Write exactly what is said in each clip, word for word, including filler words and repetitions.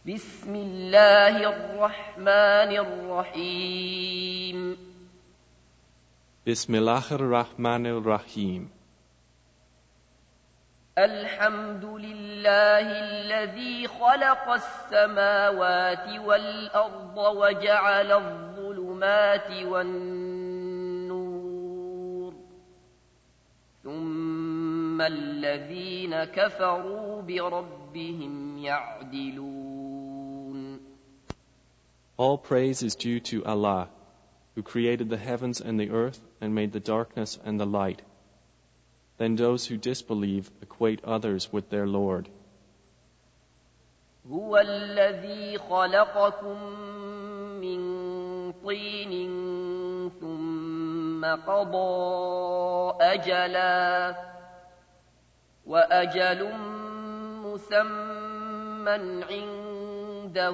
بسم الله الرحمن الرحيم بسم الله الرحمن الرحيم الحمد لله الذي خلق السماوات والأرض وجعل الظلمات والنور ثم الذين كفروا بربهم يعدلون. All praise is due to Allah, who created the heavens and the earth and made the darkness and the light. Then those who disbelieve equate others with their Lord. هو الذي خلقكم من طين ثم قضى أجلا وأجل مسمى عنده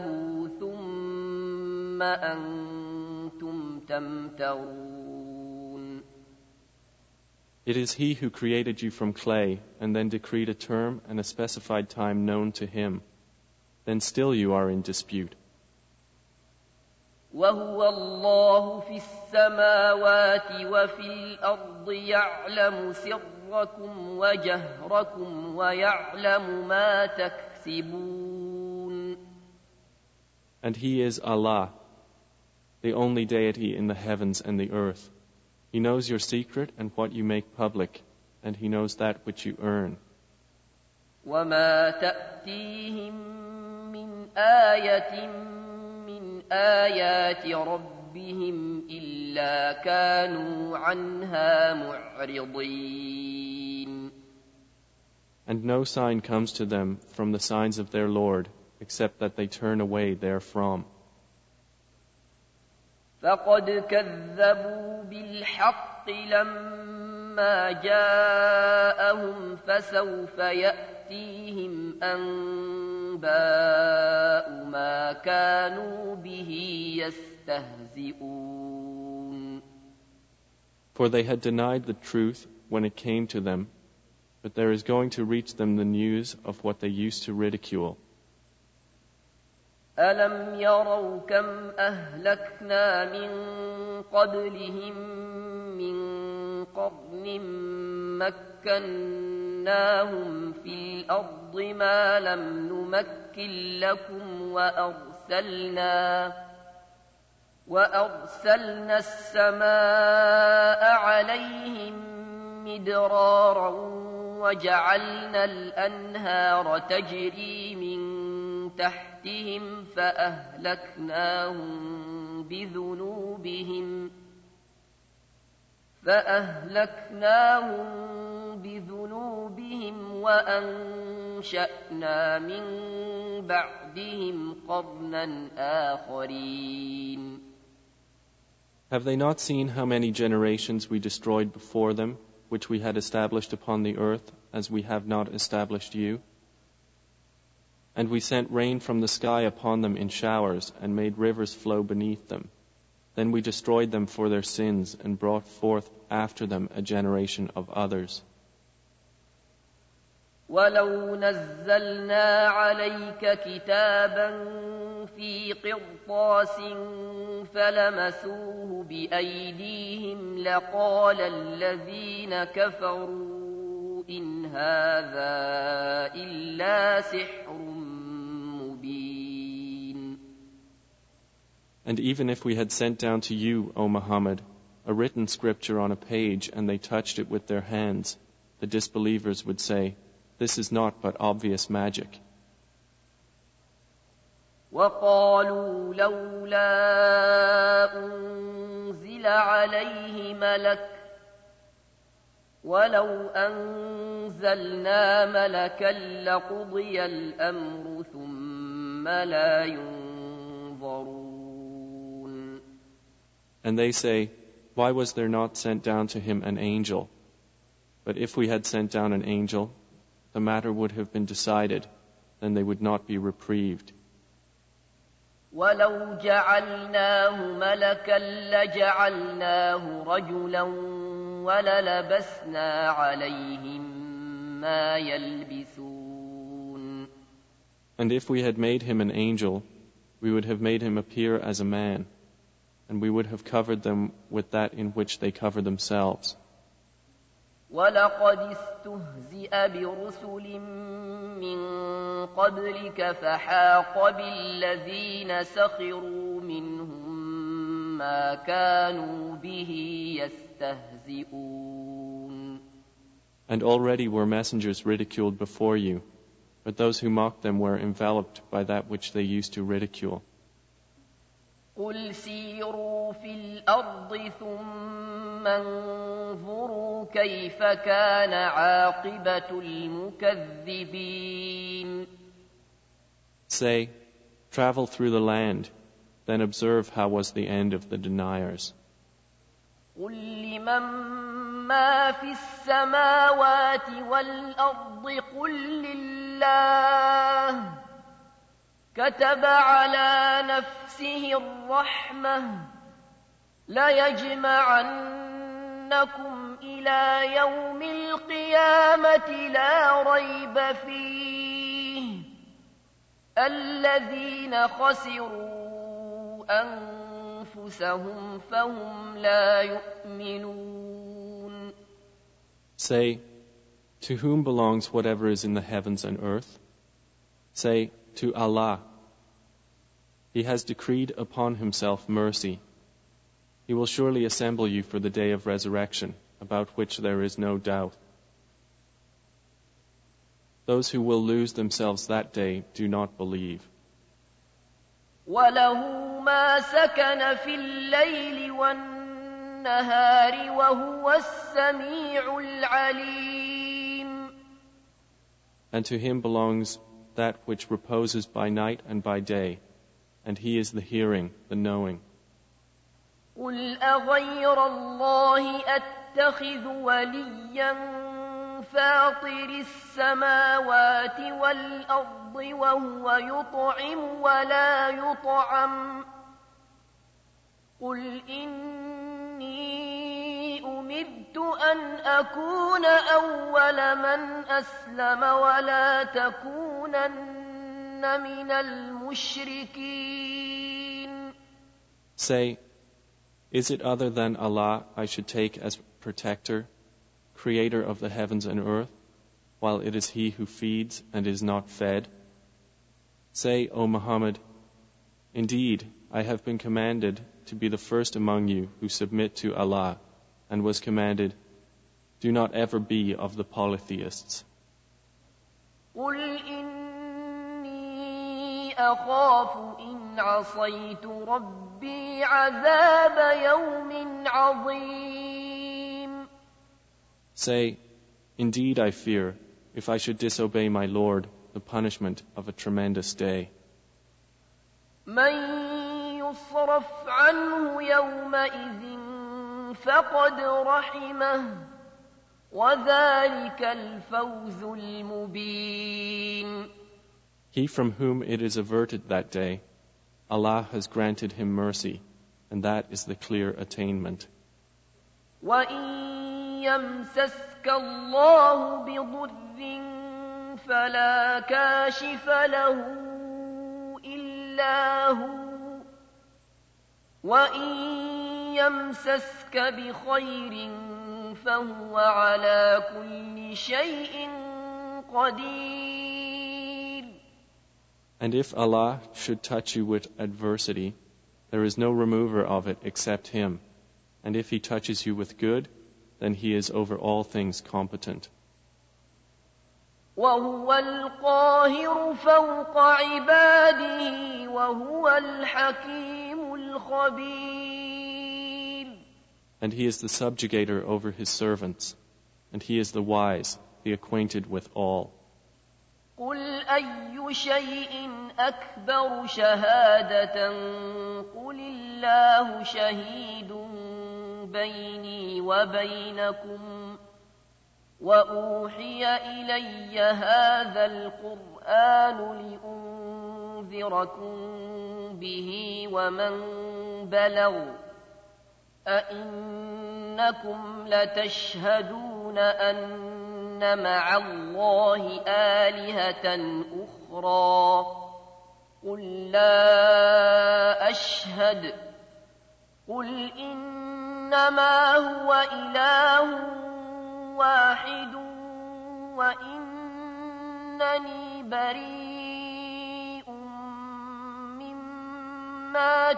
ثم أنتم تمترون. It is He who created you from clay and then decreed a term and a specified time known to Him. Then still you are in dispute. وهو الله في السماوات وفي الأرض يعلم سركم وجهركم ويعلم ما تكسبون. And He is Allah, the only deity in the heavens and the earth. He knows your secret and what you make public, and He knows that which you earn. وما تأتيهم من آية من آيات ربهم إلا كانوا عنها معرضين. And no sign comes to them from the signs of their Lord, except that they turn away therefrom. فقد كذبوا بالحق لما جاءهم فسوف يأتيهم أنباء ما كانوا به يستهزئون. For they had denied the truth when it came to them, but there is going to reach them the news of what they used to ridicule. ألم يروا كم أهلكنا من قبلهم من قرن مكناهم في الأرض ما لم نمكن لكم وأرسلنا وأرسلنا السماء عليهم مدرارا وجعلنا الأنهار تجري من تحتهم فأهلكناهم بذنوبهم فأهلكناهم بذنوبهم وأنشأنا من بعدهم قرنا آخرين. Have they not seen how many generations we destroyed before them, which we had established upon the earth, as we have not established you? And we sent rain from the sky upon them in showers and made rivers flow beneath them. Then we destroyed them for their sins and brought forth after them a generation of others. ولو نزلنا عليك كتابا في قرطاس فلمسوه بأيديهم لقال الذين كفروا إن هذا إلا سحر مبين. And even if we had sent down to you, O Muhammad, a written scripture on a page and they touched it with their hands, the disbelievers would say, this is not but obvious magic. وقالوا لولا أنزل عليه ملك ولو أنزلنا ملكا لقضي الأمر ثم لا ينظرون. And they say, why was there not sent down to him an angel? But if we had sent down an angel, the matter would have been decided, then they would not be reprieved. ولو جعلناه ملكا لجعلناه رجلا وللبسنا عليهم ما يلبسون. And if we had made him an angel, we would have made him appear as a man, and we would have covered them with that in which they cover themselves. وَلَقَدِ اسْتُهْزِئَ بِرُسُلٍ مِّن قَبْلِكَ فَحَاقَ بِالَّذِينَ سَخِرُوا مِنْهُم مَّا كَانُوا بِهِ يَسْتَهْزِئُونَ. And already were messengers ridiculed before you, but those who mocked them were enveloped by that which they used to ridicule. قُلْ سِيرُوا فِي الْأَرْضِ ثُمَّ انظُرُوا كَيْفَ كَانَ عَاقِبَةُ الْمُكَذِّبِينَ. Say, travel through the land, then observe how was the end of the deniers. قُلْ لِمَن مَّا فِي السَّمَاوَاتِ وَالْأَرْضِ قُل لِّلَّهِ كَتَبَ عَلَى نَفْسِهِ الرَّحْمَةَ لَيَجْمَعَنَّكُمْ إِلَىٰ يَوْمِ الْقِيَامَةِ لَا رَيْبَ فِيهِ الَّذِينَ خَسِرُوا أَنفُسَهُمْ فَهُمْ لَا يُؤْمِنُونَ. Say, to whom belongs whatever is in the heavens and earth? Say, to Allah. He has decreed upon himself mercy. He will surely assemble you for the day of resurrection, about which there is no doubt. Those who will lose themselves that day do not believe. وَلَهُ مَا سَكَنَ فِي اللَّيْلِ وَالنَّهَارِ وَهُوَ السَّمِيعُ الْعَلِيمُ. And to him belongs that which reposes by night and by day, and he is the hearing, the knowing. قُلْ أَغَيْرَ اللَّهِ أَتَّخِذُ وَلِيًّا فَاطِرِ السَّمَاوَاتِ وَالْأَرْضِ وَهُوَ يُطْعِمُ وَلَا يُطْعَمُ قُلْ إِنِّي أُمِرْتُ أَنْ أَكُونَ أَوَّلَ مَنْ أَسْلَمَ وَلَا تَكُونَنَّ مِنَ الْمُشْرِكِينَ. Say, is it other than Allah I should take as protector, creator of the heavens and earth, while it is He who feeds and is not fed? Say, O Muhammad, indeed, I have been commanded to be the first among you who submit to Allah, and was commanded, do not ever be of the polytheists. قُلْ إِنِّي أَخَافُ إِنْ عَصَيْتُ رَبِّي عَذَابَ يَوْمٍ عَظِيمٍ. Say, indeed I fear, if I should disobey my Lord, the punishment of a tremendous day. مَن يُصْرَفْ عَنْهُ يَوْمَئِذٍ فَقَدْ رَحِمَهُ وَذَلِكَ الْفَوْزُ الْمُبِينُ. He from whom it is averted that day, Allah has granted him mercy, and that is the clear attainment. وَإِن يَمْسَسْكَ اللَّهُ بِضُرٍّ فَلَا كَاشِفَ لَهُ إِلَّا هُوَ وَإِن يَمْسَسْكَ بِخَيْرٍ فَهُوَ عَلَى كُلِّ شَيْءٍ قَدِيرٌ. And if Allah should touch you with adversity, there is no remover of it except Him. And if He touches you with good, then He is over all things competent. وَهُوَ الْقَاهِرُ فَوْقَ عِبَادِهِ وَهُوَ الْحَكِيمُ الْخَبِيرُ. And He is the subjugator over His servants, and He is the wise, the acquainted with all. قُلْ أَيُّ شَيْءٍ أَكْبَرُ شَهَادَةً قُلِ اللَّهُ شَهِيدٌ بَيْنِي وَبَيْنَكُمْ وَأُوحِيَ إِلَيَّ هَذَا الْقُرْآنُ لِأُنذِرَكُم بِهِ وَمَن بَلَغَ أَئِنَّكُمْ لَتَشْهَدُونَ أَنَّ مع الله آلهة أخرى قل لا أشهد قل إنما هو إله واحد وإنني بريء مما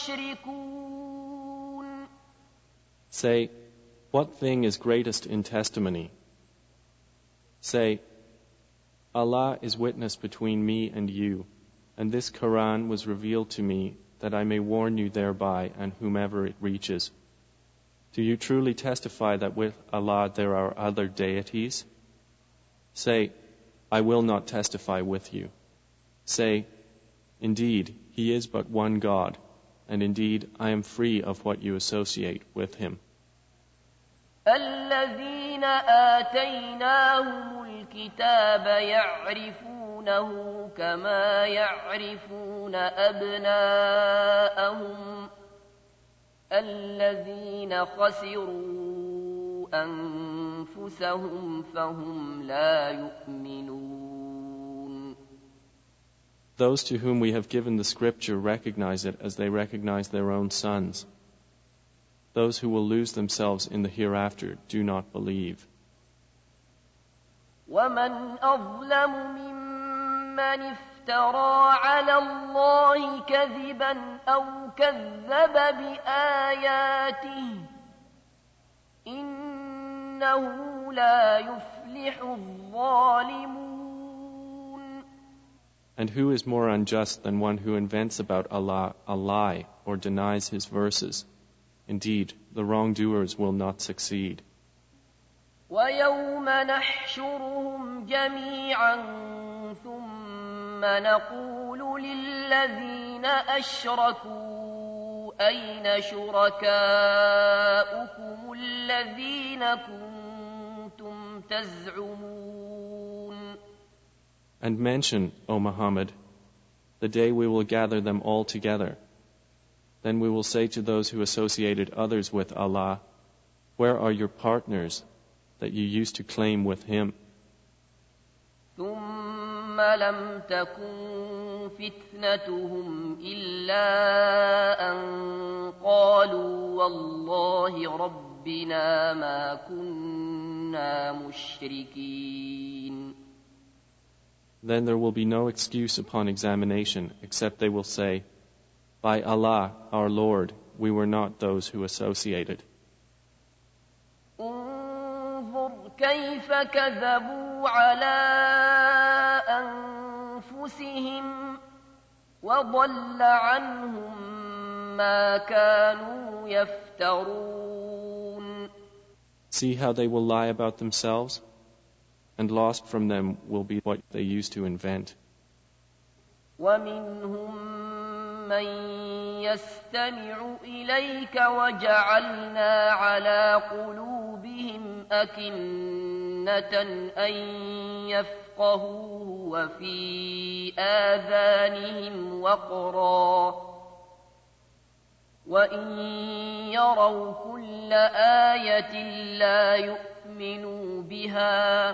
تشركون. Say, what thing is greatest in testimony? Say, Allah is witness between me and you, and this Quran was revealed to me that I may warn you thereby and whomever it reaches. Do you truly testify that with Allah there are other deities? Say, I will not testify with you. Say, indeed, He is but one God, and indeed I am free of what you associate with Him. الذين آتيناهم الكتاب يعرفونه كما يعرفون أبناءهم الذين خسروا أنفسهم فهم لا يؤمنون. Those to whom we have given the scripture recognize it as they recognize their own sons. Those who will lose themselves in the hereafter do not believe. وَمَنْ أَظْلَمُ مِمَّنِ افْتَرَى عَلَى اللَّهِ كَذِبًا أَوْ كَذَّبَ بِآيَاتِهِ إِنَّهُ لَا يُفْلِحُ الظَّالِمُونَ. And who is more unjust than one who invents about Allah a lie or denies His verses? Indeed, the wrongdoers will not succeed. وَيَوْمَ نَحْشُرُهُمْ جَمِيعًا ثُمَّ نَقُولُ لِلَّذِينَ أَشْرَكُوا أَيْنَ شُرَكَاؤُكُمُ الَّذِينَ كُنتُمْ تَزْعُمُونَ. And mention, O Muhammad, the day we will gather them all together. Then we will say to those who associated others with Allah, where are your partners that you used to claim with Him? ثُمَّ لَمْ تَكُنْ فِتْنَتُهُمْ إِلَّا أَنْ قَالُوا وَاللَّهِ رَبِّنَا مَا كُنَّا مُشْرِكِينَ. Then there will be no excuse upon examination except they will say, by Allah, our Lord, we were not those who associated. انظر كيف كذبوا على أنفسهم وضل عنهم ما كانوا يفترون. See how they will lie about themselves, and lost from them will be what they used to invent. ومنهم من يستمع إليك وجعلنا على قلوبهم أكنة أن يفقهوه وفي آذانهم وقرا وإن يروا كل آية لا يؤمنوا بها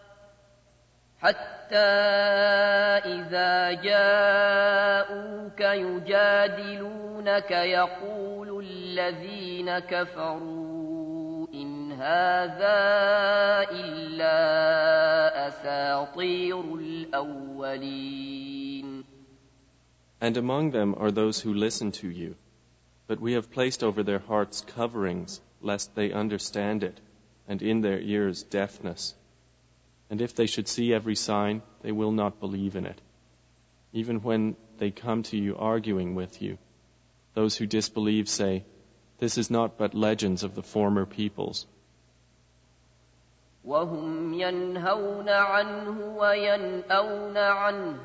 حتى إذا جاءوك يجادلونك يقول الذين كفروا إن هذا إلا أساطير الأولين. And among them are those who listen to you, but we have placed over their hearts coverings lest they understand it, and in their ears deafness. And if they should see every sign, they will not believe in it. Even when they come to you arguing with you, those who disbelieve say, this is not but legends of the former peoples. وهم ينهون عنه وينأون عنه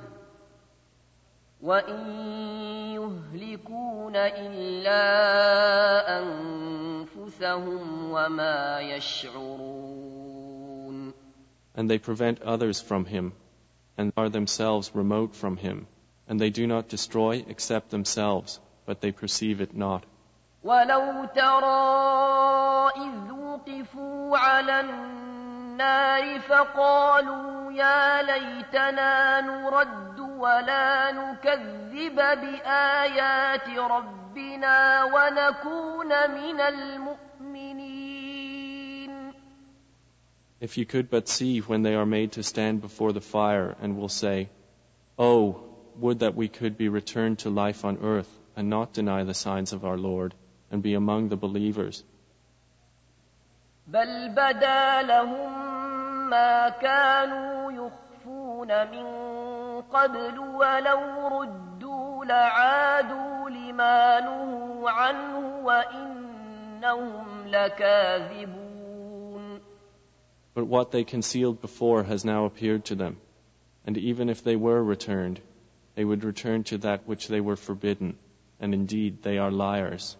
وإن يهلكون إلا أنفسهم وما يشعرون. And they prevent others from him, and are themselves remote from him, and they do not destroy except themselves, but they perceive it not. وَلَوْ تَرَى إِذْ وُقِفُوا عَلَى النار فقالوا يا ليتنا نرد ولا نكذب بآيات ربنا ونكون من المؤمنين. If you could but see when they are made to stand before the fire and will say, Oh, would that we could be returned to life on earth and not deny the signs of our Lord and be among the believers. بل بدا لهم ما كانوا يخفون من قبل ولو ردوا لعادوا لما نهوا عنه وإنهم لكاذبون. But what they concealed before has now appeared to them, and even if they were returned, they would return to that which they were forbidden, and indeed they are liars.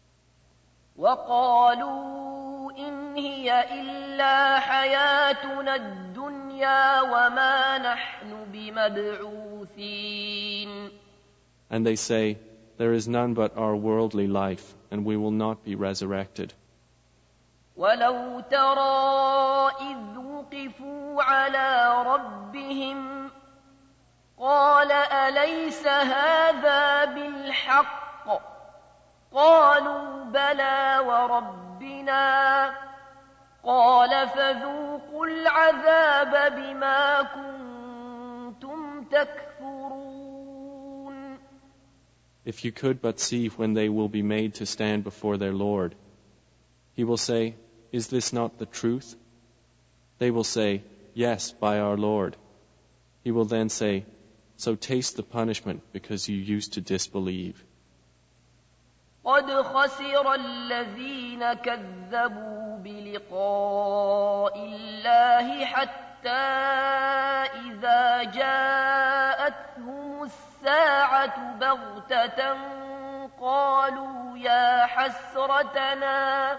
وقالوا إن هي إلا حياتنا الدنيا وما نحن بمبعوثين. And they say, there is none but our worldly life, and we will not be resurrected. ولو ترى إذ وقفوا على ربهم قال أليس هذا بالحق قالوا بلى وربنا قال فذوقوا العذاب بما كنتم تكفرون. If you could but see when they will be made to stand before their Lord, He will say, Is this not the truth? They will say, Yes, by our Lord. He will then say, So taste the punishment because you used to disbelieve. قد خسر الذين كذبوا بلقاء الله حتى إذا جاءتهم الساعة بغتة قالوا يا حسرتنا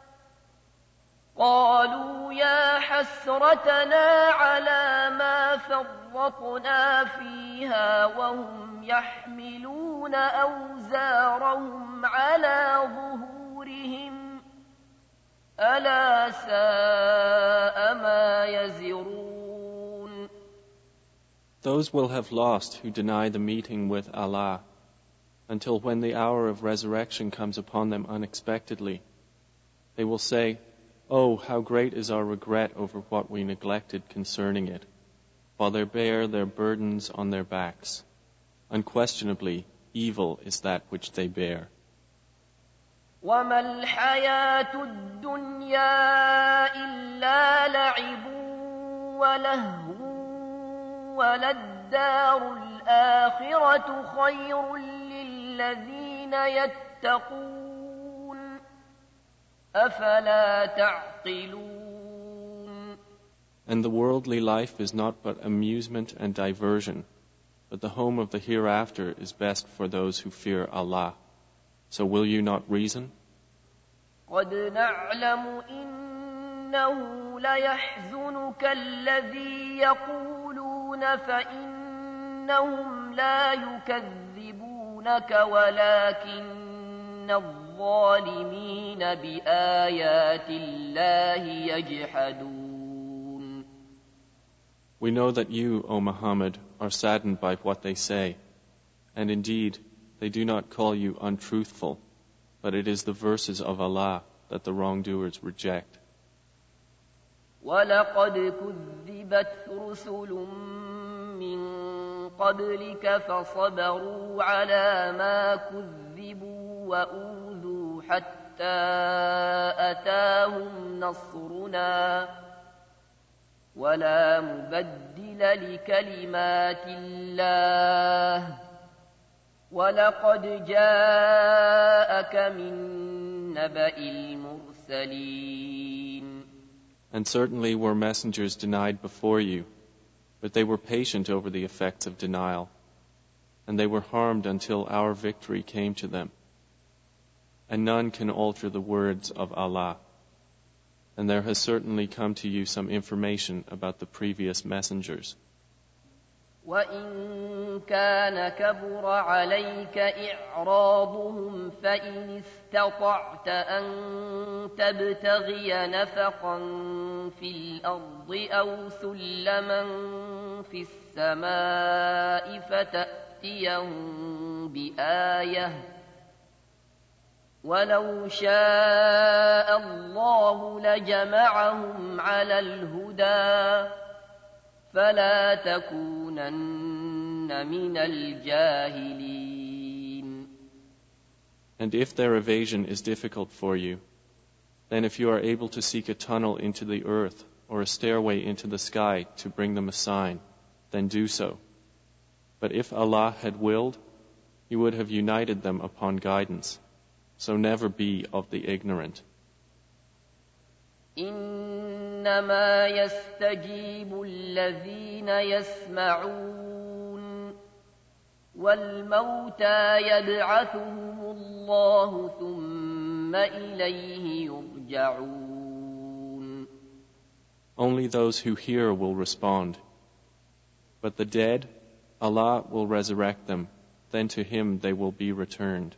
قالوا يا حسرتنا على ما فرطنا فيها وهم يحملون أوزارهم على ظهورهم ألا ساء ما يزرون. Those will have lost who deny the meeting with Allah, until when the hour of resurrection comes upon them unexpectedly, they will say, Oh, how great is our regret over what we neglected concerning it, while they bear their burdens on their backs. Unquestionably, evil is that which they bear. وَمَا الْحَيَاةُ الدُّنْيَا إِلَّا لَعِبٌ وَلَهْوٌ وَلَلدَّارُ الْآخِرَةُ خَيْرٌ لِّلَّذِينَ يَتَّقُونَ أَفَلَا تَعْقِلُونَ. And the worldly life is not but amusement and diversion, but the home of the hereafter is best for those who fear Allah. So will you not reason? قَدْ نَعْلَمُ إِنَّهُ لَيَحْزُنُكَ الَّذِي يَقُولُونَ فَإِنَّهُمْ لَا يُكَذِّبُونَكَ وَلَكِنَّ الظَّالِمِينَ بِآيَاتِ اللَّهِ يَجْحَدُونَ. We know that you, O Muhammad, are saddened by what they say, and indeed, they do not call you untruthful, but it is the verses of Allah that the wrongdoers reject. وَلَقَدْ كُذِّبَتْ رُسُلٌ مِّن قَبْلِكَ فَصَبَرُوا عَلَى مَا كُذِّبُوا وَأُوذُوا حَتَّى أَتَاهُمْ نَصْرُنَا وَلَا مُبَدِّلَ لِكَلِمَاتِ اللَّهِ وَلَقَدْ جَاءَكَ مِن نَّبَإِ الْمُرْسَلِينَ. And certainly were messengers denied before you, but they were patient over the effects of denial, and they were harmed until our victory came to them. And none can alter the words of Allah. And there has certainly come to you some information about the previous messengers. وإن كان كبر عليك إعراضهم فإن استطعت أن تبتغي نفقا في الأرض أو سلما في السماء فتأتيهم بآية ولو شاء الله لجمعهم على الهدى فلا تكونن من الجاهلين. And if their evasion is difficult for you, then if you are able to seek a tunnel into the earth or a stairway into the sky to bring them a sign, then do so. But if Allah had willed, He would have united them upon guidance. So never be of the ignorant. إنما يستجيب الذين يسمعون والموتى يبعثهم الله ثم إليه يرجعون. Only those who hear will respond. But the dead, Allah will resurrect them, then to Him they will be returned.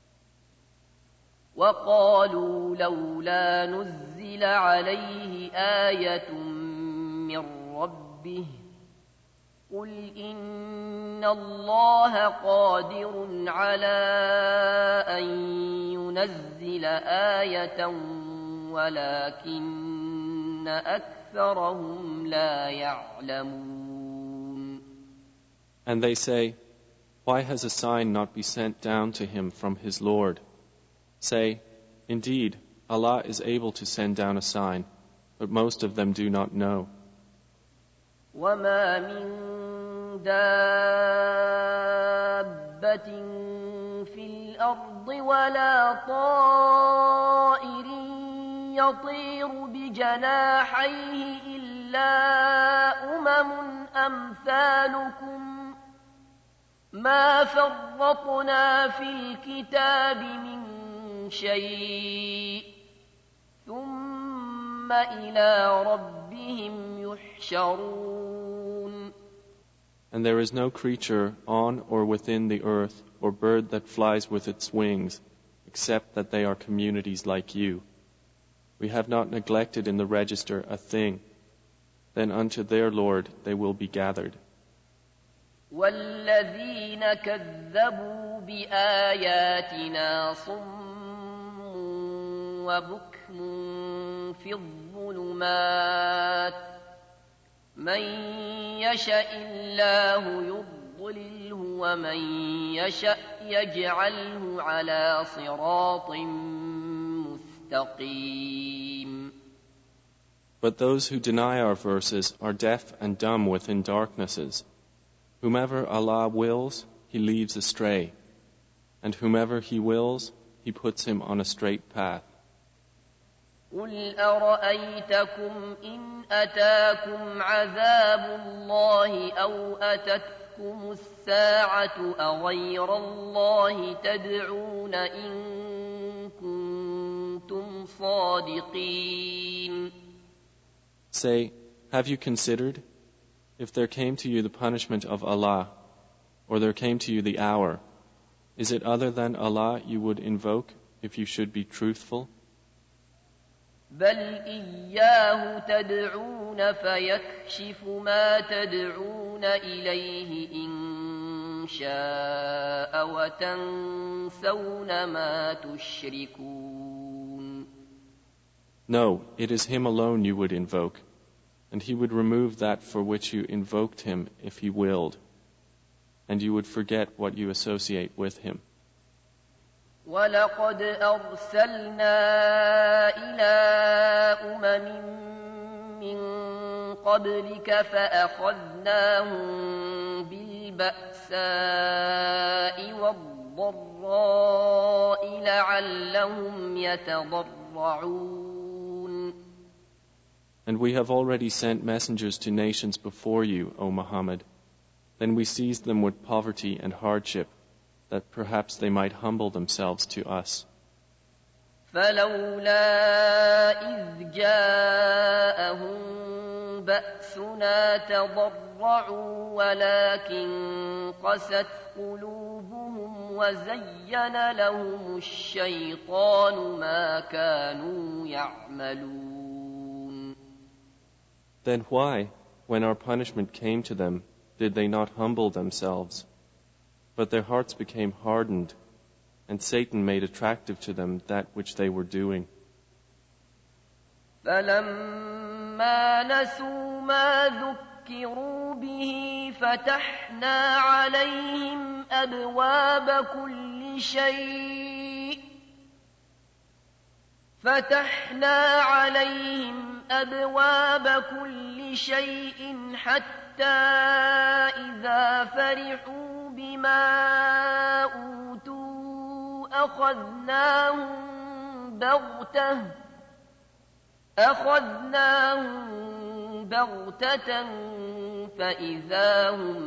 وقالوا لولا نزل عليه آية من ربه قل إن الله قادر على أن ينزل آية ولكن أكثرهم لا يعلمون. And they say, why has a sign not been sent down to him from his Lord? Say, indeed, Allah is able to send down a sign, but most of them do not know. وَمَا مِن دَابَّةٍ فِي الْأَرْضِ وَلَا طَائِرٍ يَطِيرُ بِجَنَاحَيْهِ إِلَّا أُمَمٌ أَمْثَالُكُمْ مَا فَرَّطْنَا فِي الْكِتَابِ مِن شيء ثم إلى ربهم يحشرون. And there is no creature on or within the earth or bird that flies with its wings, except that they are communities like you. We have not neglected in the register a thing. Then unto their Lord they will be gathered. والذين كذبوا بآياتنا صم وبكم في الظلمات من يشاء الله يضلله ومن يشاء يجعله على صراط مستقيم. But those who deny our verses are deaf and dumb within darknesses. Whomever Allah wills, He leaves astray, and whomever He wills, He puts him on a straight path. قُلْ أَرَأَيْتَكُمْ إِنْ أَتَاكُمْ عَذَابُ اللَّهِ أَوْ أَتَتْكُمُ السَّاعَةُ أَغَيْرَ اللَّهِ تَدْعُونَ إِن كُنتُمْ صَادِقِينَ. Say, have you considered, if there came to you the punishment of Allah, or there came to you the hour, is it other than Allah you would invoke if you should be truthful? بَلْ إِيَّاهُ تَدْعُونَ فَيَكْشِفُ مَا تَدْعُونَ إِلَيْهِ إِن شَاءَ وَتَنْسَوْنَ مَا تُشْرِكُونَ. No, it is Him alone you would invoke, and He would remove that for which you invoked Him if He willed, and you would forget what you associate with Him. وَلَقَدْ أَرْسَلْنَا إِلَىٰ أُمَمٍ مِّن قَبْلِكَ فَأَخَذْنَاهُم بِالْبَأْسَاءِ وَالضَّرَّاءِ لَعَلَّهُمْ يَتَضَرَّعُونَ. And we have already sent messengers to nations before you, O Muhammad. Then we seized them with poverty and hardship, that perhaps they might humble themselves to us. فَلَوْلَا إِذْ جَاءَهُم بأسنا تضرعوا ولكن قست قلوبهم وزين لهم الشيطان ما كانوا يعملون. Then why, when our punishment came to them, did they not humble themselves? But their hearts became hardened, and Satan made attractive to them that which they were doing. فَلَمَّا نَسُوا مَا ذُكِّرُوا بِهِ فَتَحْنَا عَلَيْهِمْ أَبْوَابَ كُلِّ شَيْءٍ فَتَحْنَا عَلَيْهِمْ أَبْوَابَ كُلِّ شَيْءٍ حَتَّى إِذَا فَرِحُوا بِمَا أُوتُوا أَخَذْنَاهُمْ بَغْتَةً أَخَذْنَاهُمْ بَغْتَةً فَإِذَا هُمْ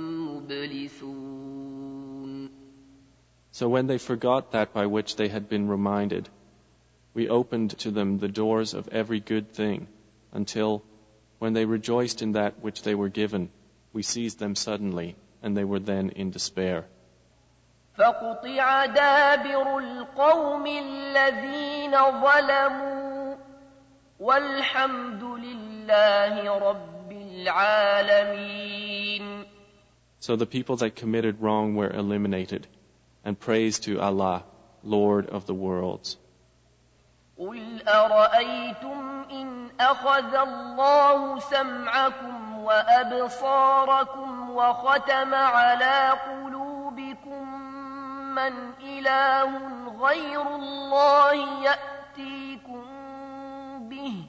مُبْلِسُونَ. So when they forgot that by which they had been reminded, we opened to them the doors of every good thing, until, when they rejoiced in that which they were given, we seized them suddenly, and they were then in despair. فَقُطِعَ دَابِرُ الْقَوْمِ الَّذِينَ ظَلَمُوا وَالْحَمْدُ لِلَّهِ رَبِّ الْعَالَمِينَ. So the people that committed wrong were eliminated, and praise to Allah, Lord of the worlds. قُلْ أَرَأَيْتُمْ إِنْ أَخَذَ اللَّهُ سَمْعَكُمْ وَأَبْصَارَكُمْ وَخَتَمَ عَلَى قُلُوبِكُمْ مَنْ إِلَٰهٌ غَيْرُ اللَّهِ يَأْتِيكُمْ بِهِ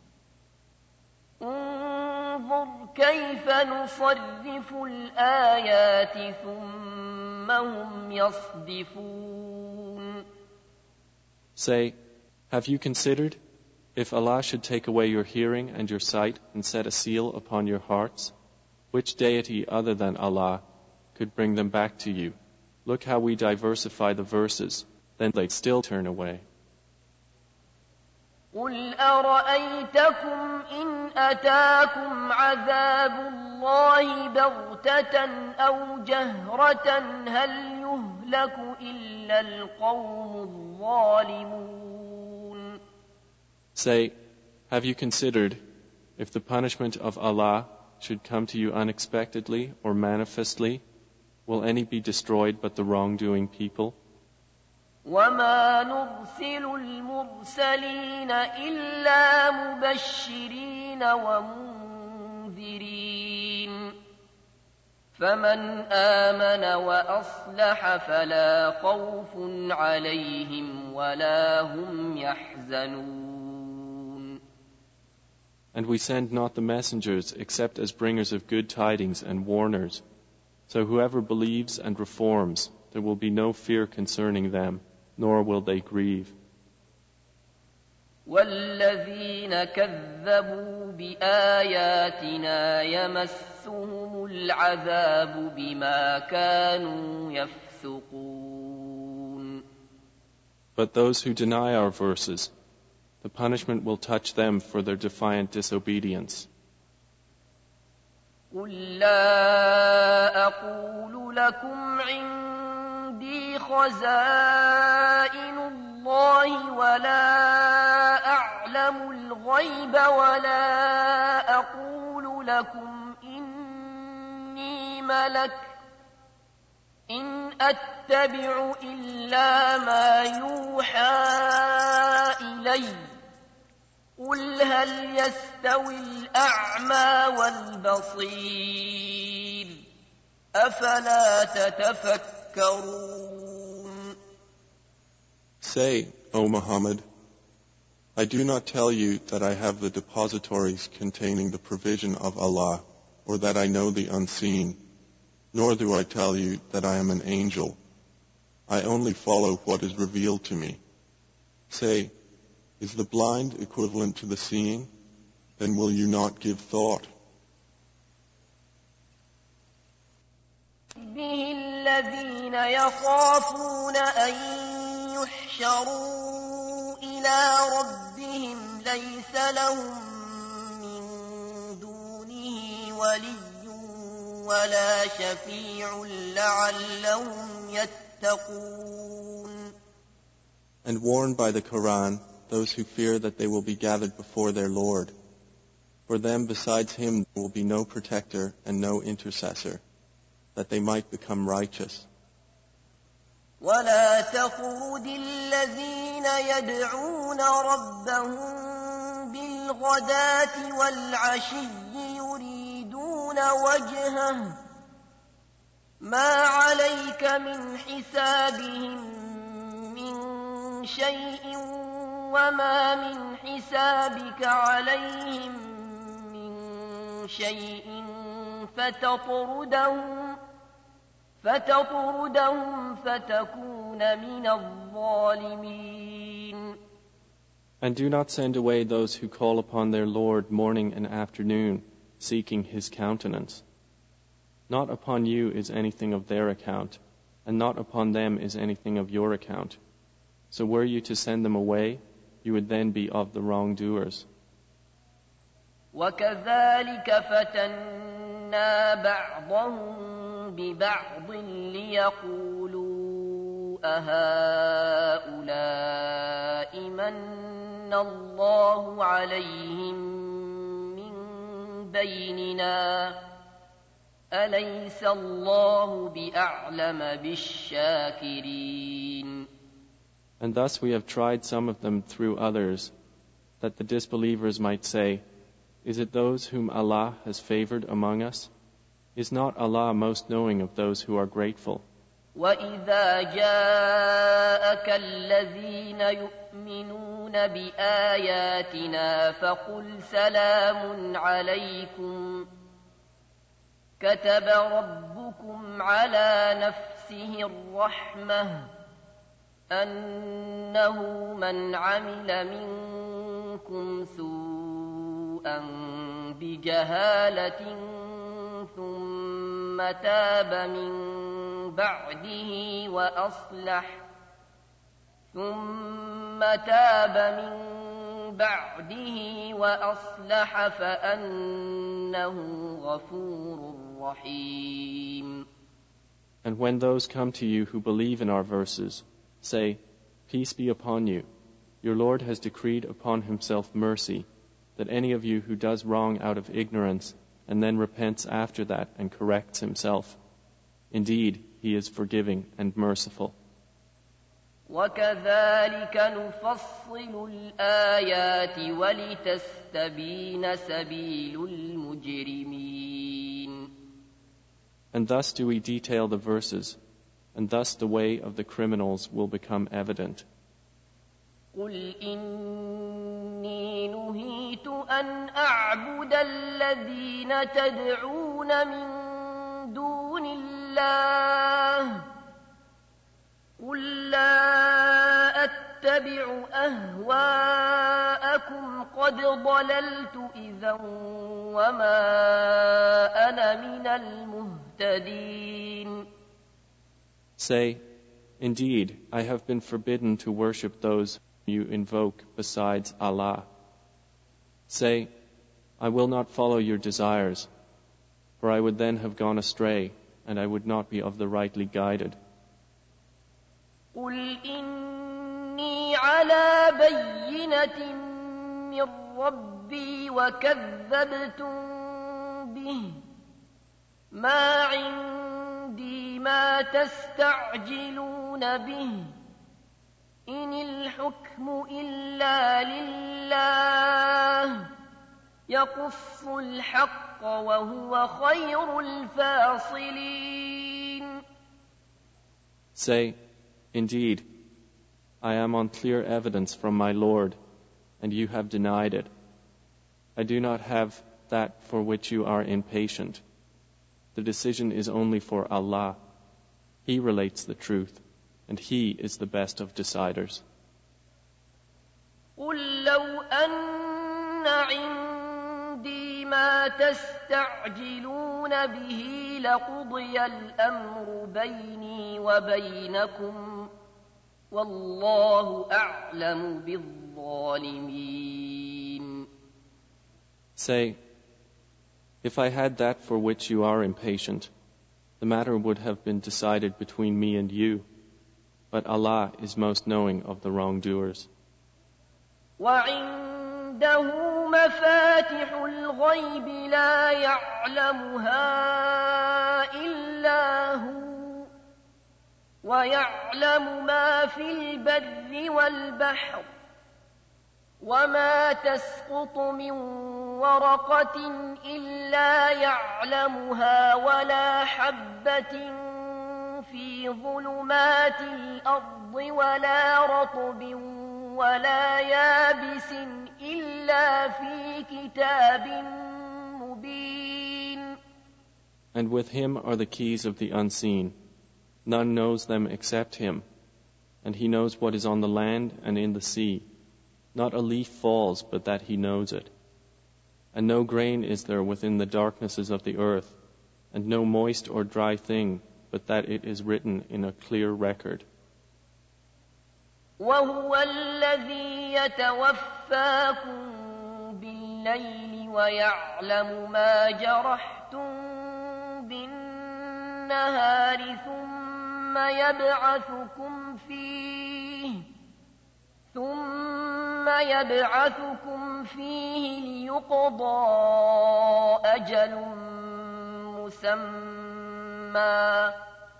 انظُرْ كَيْفَ نُصَرِّفُ الْآيَاتِ ثُمَّ هُمْ يَصْدِفُونَ. Say, have you considered, if Allah should take away your hearing and your sight and set a seal upon your hearts, which deity other than Allah could bring them back to you? Look how we diversify the verses, then they still turn away. قُلْ أَرَأَيْتَكُمْ إِنْ أَتَاكُمْ عَذَابُ اللَّهِ بَغْتَةً أَوْ جَهْرَةً هَلْ يُهْلَكُ إِلَّا الْقَوْمُ الظَّالِمُونَ. Say, have you considered, if the punishment of Allah should come to you unexpectedly or manifestly, will any be destroyed but the wrongdoing people? وَمَا نُرْسِلُ الْمُرْسَلِينَ إِلَّا مُبَشِّرِينَ وَمُنذِرِينَ فَمَنْ آمَنَ وَأَصْلَحَ فَلَا خَوْفٌ عَلَيْهِمْ وَلَا هُمْ يَحْزَنُونَ. And we send not the messengers except as bringers of good tidings and warners. So whoever believes and reforms, there will be no fear concerning them, nor will they grieve. وَالَّذِينَ كَذَّبُوا بِآيَاتِنَا يَمَسُّهُمُ الْعَذَابُ بِمَا كَانُوا يَفْسُقُونَ. But those who deny our verses, the punishment will touch them for their defiant disobedience. قُل لَّا أَقُولُ لَكُمْ عِندِي خَزَائِنُ اللَّهِ وَلَا أَعْلَمُ الْغَيْبَ وَلَا أَقُولُ لَكُمْ إِنِّي مَلَكٌ إِنْ أَتَّبِعُ إِلَّا مَا يُوحَىٰ إِلَيَّ قُلْ هَلْ يَسْتَوِي الْأَعْمَى وَالْبَصِيرُ أَفَلَا تَتَفَكَّرُونَ. Say, O Muhammad, I do not tell you that I have the depositories containing the provision of Allah, or that I know the unseen, nor do I tell you that I am an angel. I only follow what is revealed to me. Say, is the blind equivalent to the seeing? Then will you not give thought? به الذين يخافون أن يحشروا إلى ربهم ليس لهم من ولي ولا شفيع لعلهم يتقون. And warn by the Quran those who fear that they will be gathered before their Lord. For them besides him there will be no protector and no intercessor, that they might become righteous. ولا تطرد الذين يدعون ربهم بالغداة والعشي يريدون وجهه ما عليك من حسابهم من شيء وما من حسابك عليهم من شيء فتطردهم فتطردهم فتكون من الظالمين. And do not send away those who call upon their Lord morning and afternoon, seeking His countenance. Not upon you is anything of their account, and not upon them is anything of your account. So were you to send them away, you would then be of the wrongdoers. وكذلك فتنا بعضهم ببعض ليقولوا أهؤلاء من الله عليهم من بيننا أليس الله بأعلم بالشاكرين. And thus we have tried some of them through others, that the disbelievers might say, is it those whom Allah has favored among us? Is not Allah most knowing of those who are grateful? وَإِذَا جَاءَكَ الَّذِينَ يُؤْمِنُونَ بِآيَاتِنَا فَقُلْ سَلَامٌ عَلَيْكُمْ كَتَبَ رَبُّكُمْ عَلَى نَفْسِهِ الرَّحْمَةَ أَنَّهُ مَنْ عَمِلَ مِنكُمْ سُوءًا بِجَهَالَةٍ ثم تاب من بعده وأصلح ثم تاب من بعده وأصلح فأنه غفور رحيم. And when those come to you who believe in our verses, say, peace be upon you. Your Lord has decreed upon himself mercy, that any of you who does wrong out of ignorance and then repents after that and corrects himself, indeed, he is forgiving and merciful. وَكَذَلِكَ نُفَصِّلُ الْآيَاتِ وَلِتَسْتَبِينَ سَبِيلُ الْمُجْرِمِينَ. And thus do we detail the verses, and thus the way of the criminals will become evident. قُلْ إِنِّي نُهِيتُ أَنْ أَعْبُدَ الَّذِينَ تَدْعُونَ مِن دُونِ اللَّهِ قُل لَّا أَتَّبِعُ أَهْوَاءَكُمْ قَدْ ضَلَلْتُ إِذًا وَمَا أَنَا مِنَ الْمُهْتَدِينَ. Say, indeed, I have been forbidden to worship those you invoke besides Allah. Say, I will not follow your desires, for I would then have gone astray, and I would not be of the rightly guided. قُلْ إِنِّي عَلَى بَيِّنَةٍ مِّن رَّبِّي وَكَذَّبْتُم بِهِ مَا عِندِي مَا تَسْتَعْجِلُونَ بِهِ إِنِ الْحُكْمُ إِلَّا لِلَّهِ يَقُصُّ الْحَقَّ وَهُوَ خَيْرُ الْفَاصِلِينَ. Say, indeed, I am on clear evidence from my Lord, and you have denied it. I do not have that for which you are impatient. The decision is only for Allah. He relates the truth, and He is the best of deciders. قُل لَّوْ أَنَّ عِندِي مَا تَسْتَعْجِلُونَ بِهِ لَقُضِيَ الْأَمْرُ بَيْنِي وَبَيْنَكُمْ وَاللَّهُ أَعْلَمُ بِالظَّالِمِينَ. Say, If I had that for which you are impatient, the matter would have been decided between me and you, but Allah is most knowing of the wrongdoers. وعنده مفاتح الغيب لا يعلمها إلا هو ويعلم ما في البر والبحر وما تسقط من ورقة إلا يعلمها ولا حبة في ظلمات الأرض ولا رطب ولا يابس إلا في كتاب مبين. And with him are the keys of the unseen. None knows them except him. And he knows what is on the land and in the sea. Not a leaf falls but that he knows it. And no grain is there within the darknesses of the earth, and no moist or dry thing but that it is written in a clear record. وهو الذي يتوفاكم بالليل ويعلم ما جرحتم بالنهار ثم يبعثكم فيه ثم يبعثكم فيه ليقضى أجل مسمى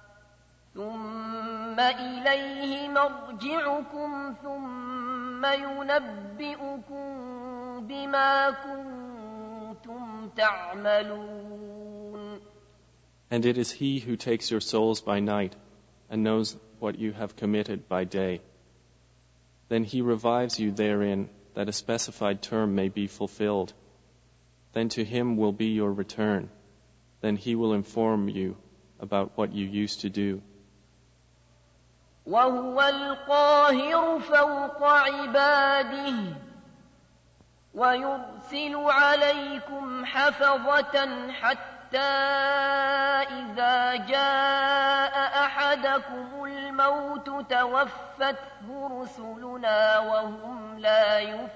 ثم إليه مرجعكم ثم ينبئكم بما كنتم تعملون. And it is He who takes your souls by night and knows what you have committed by day. Then He revives you therein that a specified term may be fulfilled. Then to Him will be your return. Then He will inform you about what you used to do. وهو القاهر فوق عباده ويرسل عليكم حفظة حتى إذا جاء أحدكم الموت توفته رسلنا وهم لا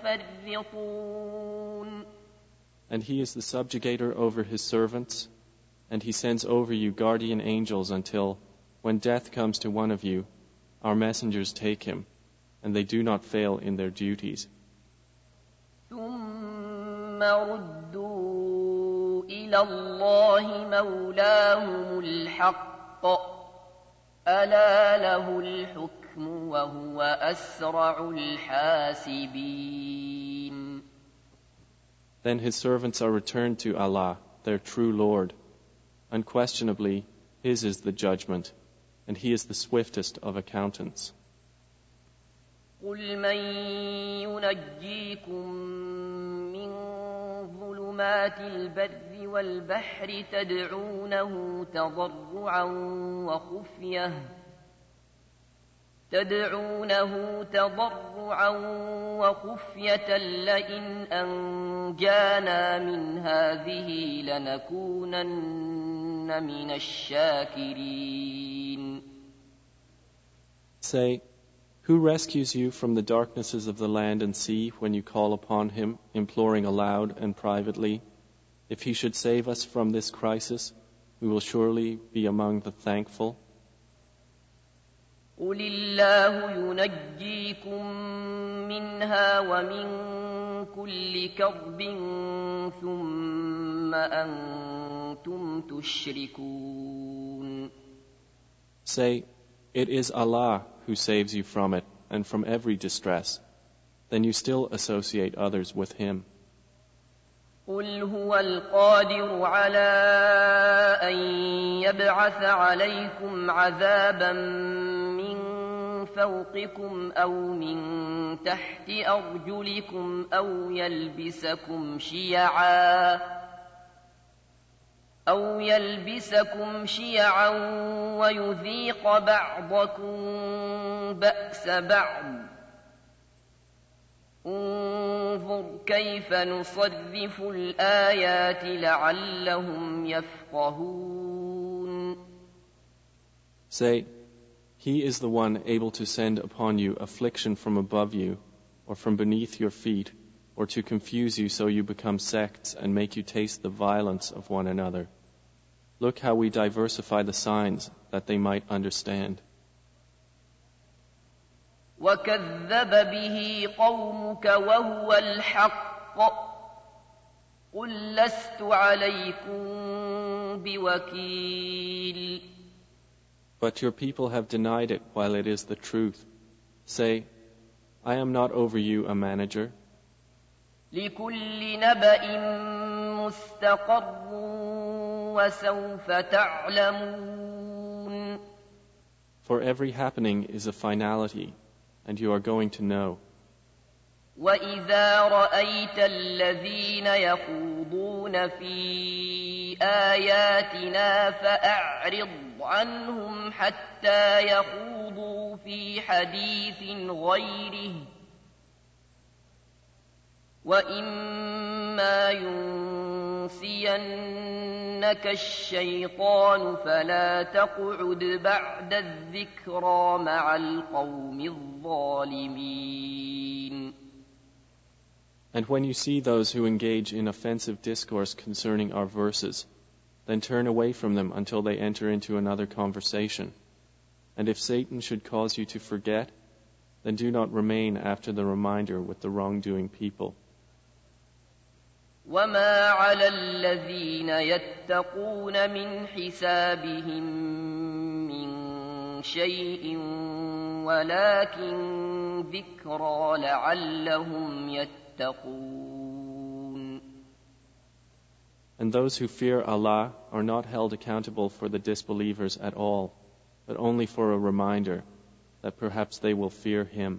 يفرطون. And He is the subjugator over His servants, and He sends over you guardian angels until, when death comes to one of you, our messengers take him, and they do not fail in their duties. ثم ردوا إلى الله مولاهم الحق ألا له الحكم وهو أسرع الحاسبين. Then His servants are returned to Allah, their true Lord. Unquestionably, His is the judgment, and He is the swiftest of accountants. قل من ينجيكم من ظلمات البر والبحر تدعونه تضرعا وخفية تدعونه تضرعا وخفية لئن أنجانا من هذه لنكونن من الشاكرين. Say, who rescues you from the darknesses of the land and sea when you call upon Him, imploring aloud and privately? If He should save us from this crisis, we will surely be among the thankful. قل الله ينجيكم منها ومن كل كرب ثم أنتم تشركون. Say, it is Allah who saves you from it and from every distress. Then you still associate others with Him. قل هو القادر على أن يبعث عليكم عذابا من فوقكم أو من تحت أرجلكم أو يلبسكم شيعا أو يلبسكم شيعا ويذيق بعضكم بأس بعض. انظر كيف نصرف الآيات لعلهم يفقهون. Say, He is the one able to send upon you affliction from above you or from beneath your feet or to confuse you so you become sects and make you taste the violence of one another. Look how we diversify the signs that they might understand. وَكَذَّبَ بِهِ قَوْمُكَ وَهُوَ الْحَقُّ قُلْ لَسْتُ عَلَيْكُمْ بِوَكِيلٍ. But your people have denied it while it is the truth. Say, I am not over you a manager. لِكُلِّ نَبَإٍ مُسْتَقَرٌّ وَسَوْفَ تَعْلَمُونَ. For every happening is a finality, and you are going to know. وَإِذَا رَأَيْتَ الَّذِينَ يَخُوضُونَ فِي آيَاتِنَا فَأَعْرِضْ عَنْهُمْ حَتَّى يَخُوضُوا فِي حَدِيثٍ غَيْرِهِ وَإِمَّا يُنْسِيَنَّكَ الشَّيْطَانُ فَلَا تَقْعُدْ بَعْدَ الذِّكْرَى مَعَ الْقَوْمِ الظَّالِمِينَ. And when you see those who engage in offensive discourse concerning our verses, then turn away from them until they enter into another conversation. And if Satan should cause you to forget, then do not remain after the reminder with the wrongdoing people. وَمَا عَلَى الَّذِينَ يَتَّقُونَ مِنْ حِسَابِهِمْ مِنْ شَيْءٍ وَلَكِنْ ذِكْرَى لَعَلَّهُمْ يَتَّقُونَ. And those who fear Allah are not held accountable for the disbelievers at all, but only for a reminder that perhaps they will fear Him.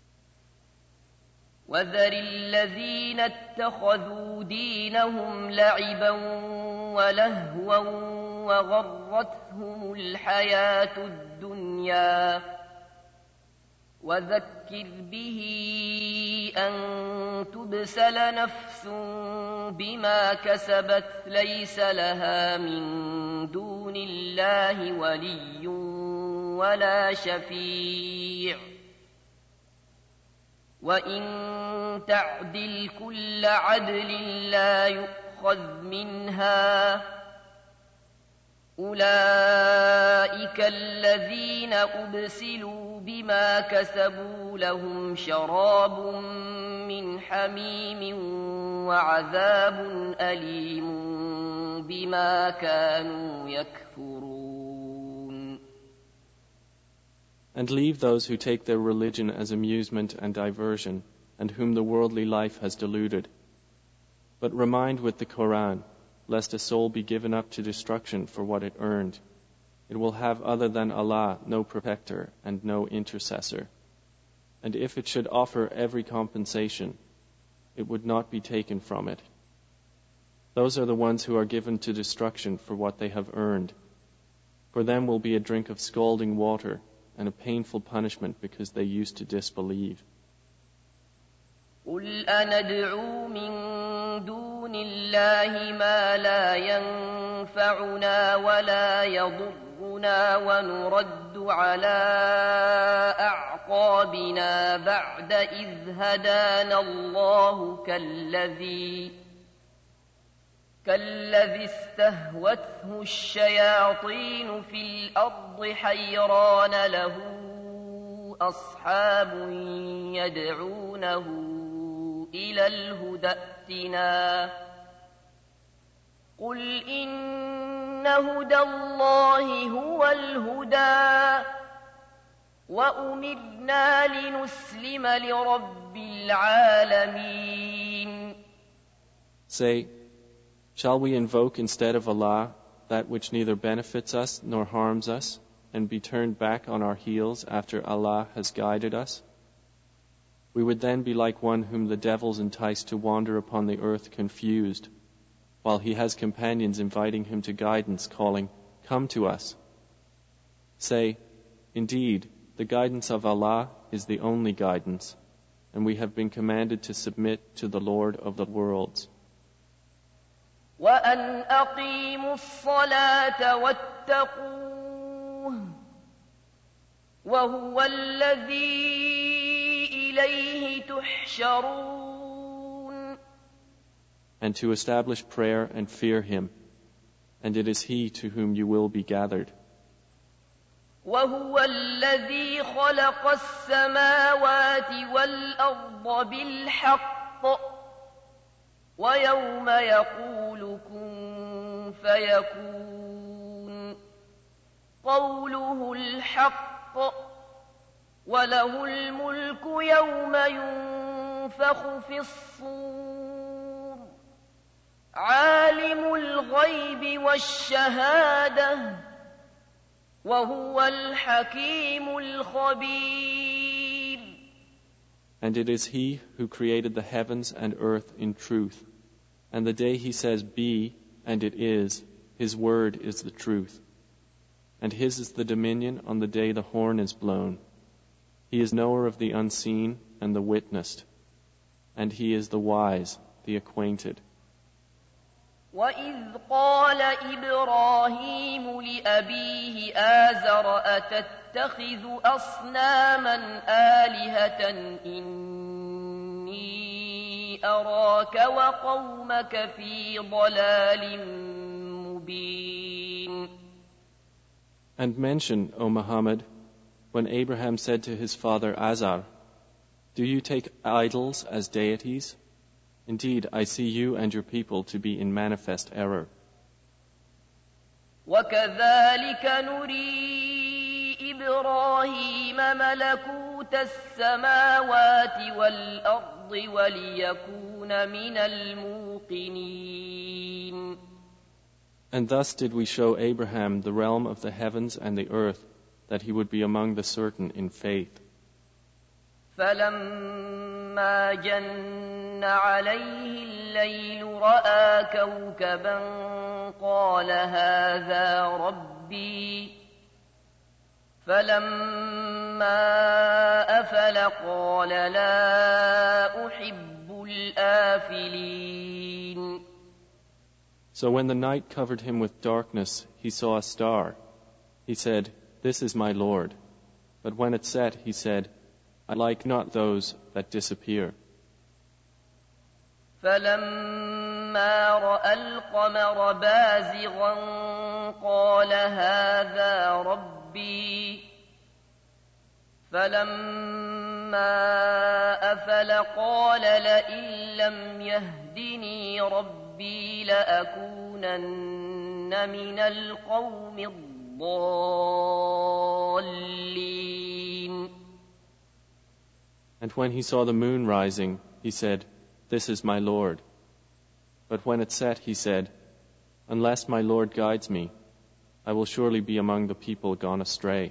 وَذَرِ الَّذِينَ اتَّخَذُوا دِينَهُمْ لَعِبًا وَلَهْوًا وَغَرَّتْهُمُ الْحَيَاةُ الدُّنْيَا وَذَكِّرْ بِهِ أَن تُبْسَلَ نَفْسٌ بِمَا كَسَبَتْ لَيْسَ لَهَا مِن دُونِ اللَّهِ وَلِيٌّ وَلَا شَفِيعٌ وَإِن تَعْدِلْ كُلَّ عَدْلٍ لَّا يُؤْخَذْ مِنْهَا أُولَئِكَ الَّذِينَ أُبْسِلُوا بِمَا كَسَبُوا لَهُمْ شَرَابٌ مِّنْ حَمِيمٍ وَعَذَابٌ أَلِيمٌ بِمَا كَانُوا يَكْفُرُونَ. And leave those who take their religion as amusement and diversion, and whom the worldly life has deluded. But remind with the Quran, lest a soul be given up to destruction for what it earned. It will have other than Allah no protector and no intercessor. And if it should offer every compensation, it would not be taken from it. Those are the ones who are given to destruction for what they have earned. For them will be a drink of scalding water, and a painful punishment because they used to disbelieve. قُلْ أَنَدْعُو مِن دُونِ اللَّهِ مَا لَا يَنفَعُنَا وَلَا يَضُرُّنَا وَنُرَدُّ عَلَىٰ أَعْقَابِنَا بَعْدَ إِذْ هَدَانَا اللَّهُ كَالَّذِي كالذي استهوته الشياطين في الأرض حيران له أصحاب يدعونه إلى الهدى ائتنا قل إن هدى الله هو الهدى وأمرنا لنسلم لرب العالمين. Say, shall we invoke instead of Allah that which neither benefits us nor harms us, and be turned back on our heels after Allah has guided us? We would then be like one whom the devils entice to wander upon the earth confused, while he has companions inviting him to guidance, calling, "Come to us." Say, indeed, the guidance of Allah is the only guidance, and we have been commanded to submit to the Lord of the worlds. وَأَنْ أَقِيمُوا الصَّلَاةَ وَاتَّقُوهُ وَهُوَ الَّذِي إِلَيْهِ تُحْشَرُونَ. and to establish prayer and fear him, and it is he to whom you will be gathered. وهو الذي خلق السماوات والأرض بالحق ويوم يقول كن فيكون قوله الحق وله الملك يوم ينفخ في الصور عالم الغيب والشهادة وهو الحكيم الخبير. And it is he who created the heavens and earth in truth. And the day he says, be, and it is, his word is the truth. And his is the dominion on the day the horn is blown. He is knower of the unseen and the witnessed. And he is the wise, the acquainted. وَإِذْ قَالَ إِبْرَاهِيمُ لِأَبِيهِ آزَرَ أَتَتَّخِذُ أَصْنَامًا آلِهَةً إِنِّي أَرَاكَ وَقَوْمَكَ فِي ضَلَالٍ مُبِينٍ. And mention, O Muhammad, when Abraham said to his father Azar, do you take idols as deities? Indeed, I see you and your people to be in manifest error. وَكَذَلِكَ نُرِي إِبْرَاهِيمَ مَلَكُوتَ السَّمَاوَاتِ وَالْأَرْضِ وَلِيَكُونَ مِنَ الْمُوقِنِينَ. And thus did we show Abraham the realm of the heavens and the earth, that he would be among the certain in faith. فَلَمَّا جَنَّ عَلَيْهِ اللَّيْلُ رَأَىٰ كَوْكَبًا قَالَ هَٰذَا رَبِّي فَلَمَّا أَفَلَ قَالَ لَا أُحِبُّ الْآفِلِينَ. So when the night covered him with darkness, he saw a star. He said, this is my Lord. But when it set, he said, I like not those that disappear. فَلَمَّا رَأَى الْقَمَرَ بَازِغًا قَالَ هَٰذَا رَبِّي فَلَمَّا أَفَلَ قَالَ لَئِن لَّمْ يَهْدِنِي رَبِّي لَأَكُونَنَّ مِنَ الْقَوْمِ الضَّالِّينَ. And when he saw the moon rising, he said, this is my Lord. But when it set, he said, unless my Lord guides me, I will surely be among the people gone astray.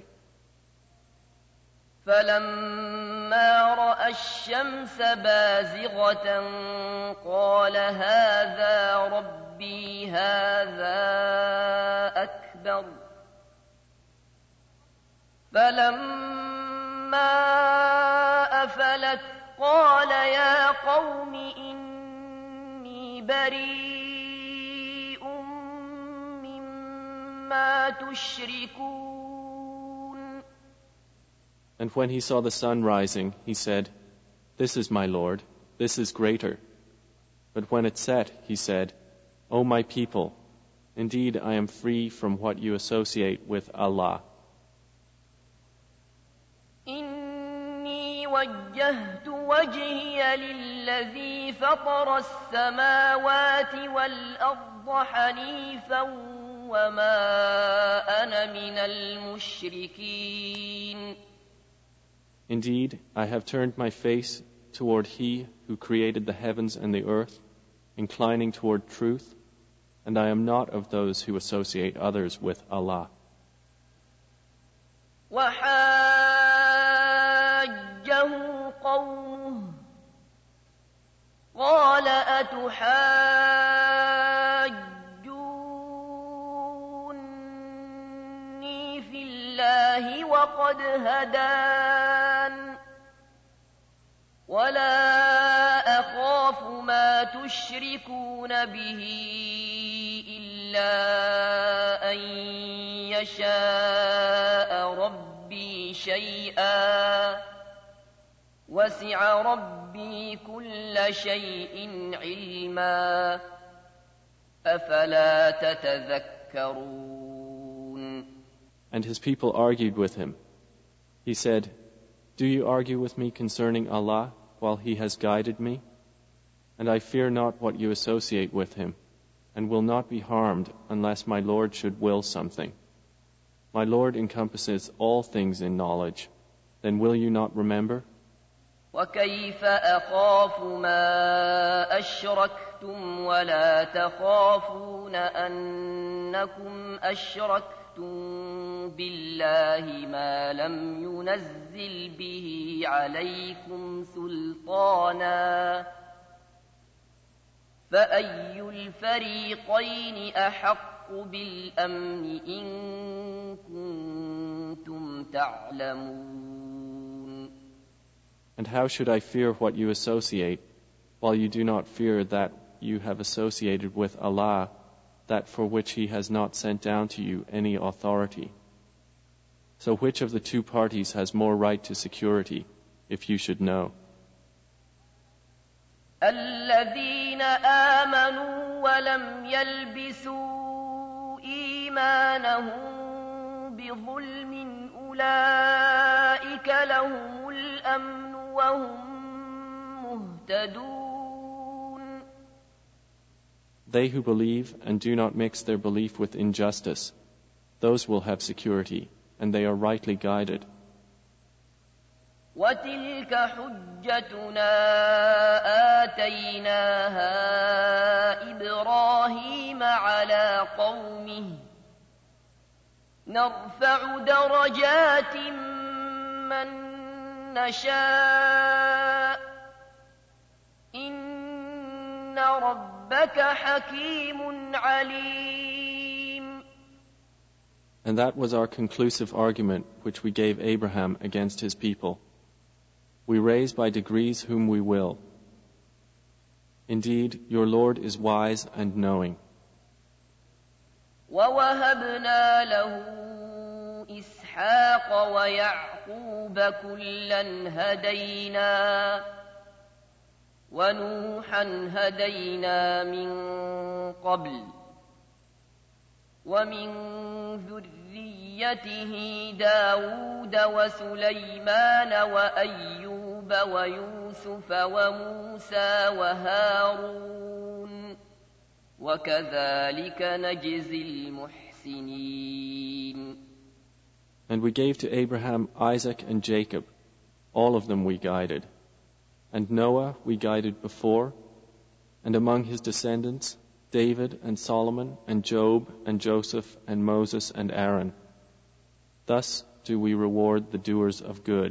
فَلَمَّا رَأَى الشَّمْسَ بَازِغَةً قَالَ هَٰذَا رَبِّي هَٰذَا أَكْبَرُ فَلَمَّا أَفَلَتْ قَالَ يَا قَوْمِ إِنِّي بَرِيءٌ مِّمَّا تُشْرِكُونَ. And when he saw the sun rising, he said, this is my Lord, this is greater. But when it set, he said, O my people, indeed I am free from what you associate with Allah. إِنِّي وَجَّهْتُ وَجْهِيَ لِلَّذِي فَطَرَ السَّمَاوَاتِ وَالْأَرْضَ حَنِيفًا وَمَا أَنَا مِنَ الْمُشْرِكِينَ. Indeed, I have turned my face toward He who created the heavens and the earth, inclining toward truth, and I am not of those who associate others with Allah. وَحَاجَّهُ قَوْمُهُ قَالَ أَتُحَاجُّونِّي فِي اللَّهِ وَقَدْ هَدَانِ وَلَا أَخَافُ مَا تُشْرِكُونَ بِهِ إِلَّا أَن يَشَاءَ رَبِّي شَيْئًا وسع ربي كل شيء علما أفلا تتذكرون. And his people argued with him. He said, "Do you argue with me concerning Allah while He has guided me? And I fear not what you associate with Him, and will not be harmed unless my Lord should will something. My Lord encompasses all things in knowledge. Then will you not remember?" وكيف أخاف ما أشركتم ولا تخافون أنكم أشركتم بالله ما لم ينزل به عليكم سلطانا فأي الفريقين أحق بالأمن إن كنتم تعلمون. And how should I fear what you associate, while you do not fear that you have associated with Allah, that for which He has not sent down to you any authority? So which of the two parties has more right to security, if you should know? الذين آمنوا ولم يلبسوا إيمانهم بظلم أولئك لهم الأمن وهم مهتدون. They who believe and do not mix their belief with injustice, those will have security, and they are rightly guided. وتلك حجتنا آتيناها إبراهيم على قومه نرفع درجات من نشاء إن ربك حكيم عليم. And that was our conclusive argument which we gave Abraham against his people. We raise by degrees whom we will. Indeed, your Lord is wise and knowing. وَوَهَبْنَا لَهُ إِسْحَاقَ وَيَعْقُوبَ كُلًّا هَدَيْنَا وَنُوحًا هَدَيْنَا مِن قَبْلُ وَمِن ذُرِّيَّتِهِ دَاوُودَ وَسُلَيْمَانَ وَأَيُّوبَ وَيُوسُفَ وَمُوسَى وَهَارُونَ وَكَذَلِكَ نَجْزِي الْمُحْسِنِينَ. And we gave to Abraham, Isaac, and Jacob. All of them we guided. And Noah we guided before, and among his descendants, David and Solomon and Job and Joseph and Moses and Aaron. Thus do we reward the doers of good.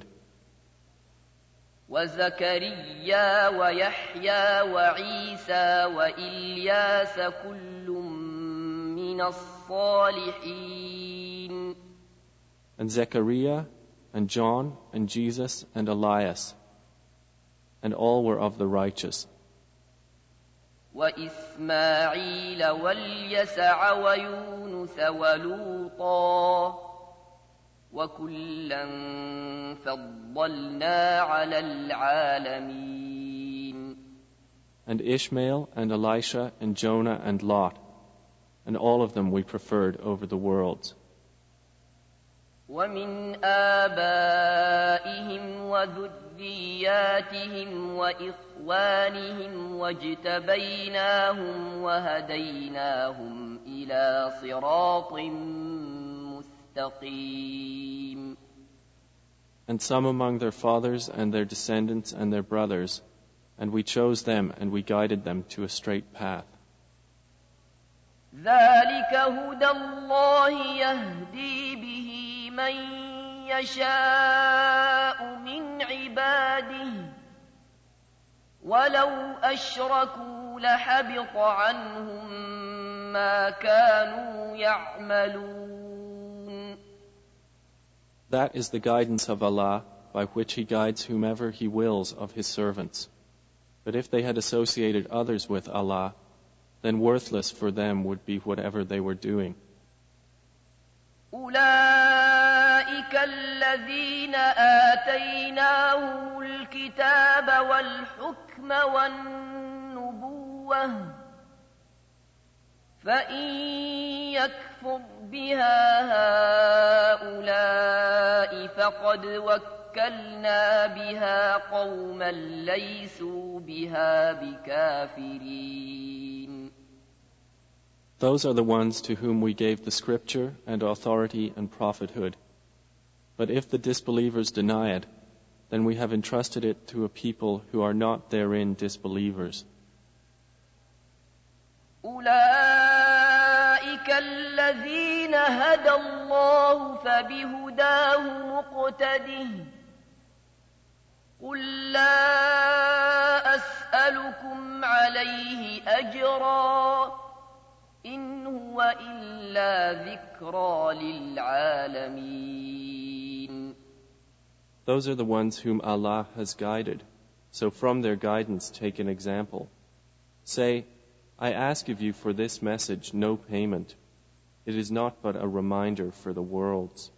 وَزَكَرِيَّا وَيَحْيَى وَعِيسَى وَإِلْيَاسَ كُلٌّ مِّنَ الصَّالِحِينَ. And Zechariah and John and Jesus and Elias, and all were of the righteous. وَإِسْمَاعِيلَ وَالْيَسَعَ وَيُونُسَ وَلُوطًا وَكُلًّا فَضَّلْنَا عَلَى الْعَالَمِينَ. And Ishmael and Elisha and Jonah and Lot, and all of them we preferred over the worlds. وَمِنْ آبَائِهِمْ وَذُرِّيَّاتِهِمْ وَإِخْوَانِهِمْ وَاجْتَبَيْنَاهُمْ وَهَدَيْنَاهُمْ إِلَى صِرَاطٍ مُسْتَقِيمٍ. And some among their fathers and their descendants and their brothers, and we chose them and we guided them to a straight path. ذَلِكَ هُدَى اللَّهِ يَهْدِي بِهِ مَن يَشَاءُ مِنْ عِبَادِهِ وَلَوْ أَشْرَكُوا لَحَبِطَ عَنْهُم مَّا كَانُوا يَعْمَلُونَ. That is the guidance of Allah, by which He guides whomever He wills of His servants. But if they had associated others with Allah, then worthless for them would be whatever they were doing. أُولَئِكَ الَّذِينَ آتَيْنَاهُمُ الْكِتَابَ الكتاب والحكم والنبوة فإن يكفر بها هؤلاء فقد وكلنا بها قوما ليسوا بها بكافرين. Those are the ones to whom we gave the scripture and authority and prophethood. But if the disbelievers deny it, then we have entrusted it to a people who are not therein disbelievers. أولئك الذين هدى الله فبهداه مقتده قل لا أسألكم عليه أجرا إن هو إلا ذكرى للعالمين. Those are the ones whom Allah has guided, so from their guidance take an example. Say, I ask of you for this message no payment. It is not but a reminder for the worlds.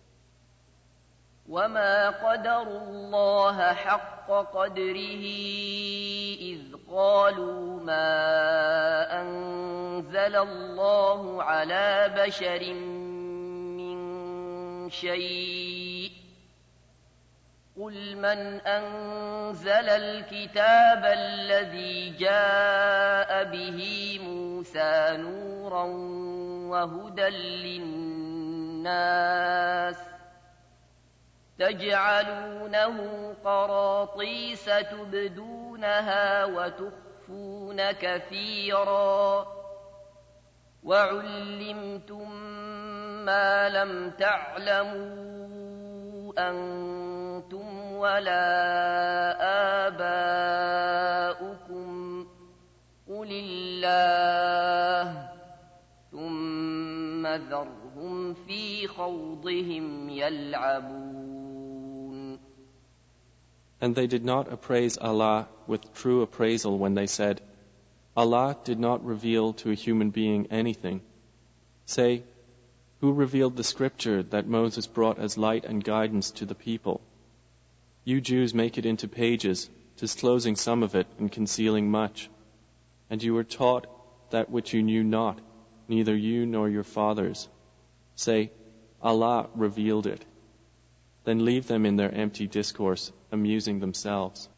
وما قدروا الله حق قدره إذ قالوا ما أنزل الله على بشر من شيء قل من أنزل الكتاب الذي جاء به موسى نورا وهدى للناس تجعلونه قراطيس تبدونها وتخفون كثيرا وعلمتم ما لم تعلموا أنتم ولا آباؤكم قل الله ثم ذرهم في خوضهم يلعبون. And they did not appraise Allah with true appraisal when they said, Allah did not reveal to a human being anything. Say, who revealed the scripture that Moses brought as light and guidance to the people? You Jews make it into pages, disclosing some of it and concealing much. And you were taught that which you knew not, neither you nor your fathers. Say, Allah revealed it. Then leave them in their empty discourse, amusing themselves.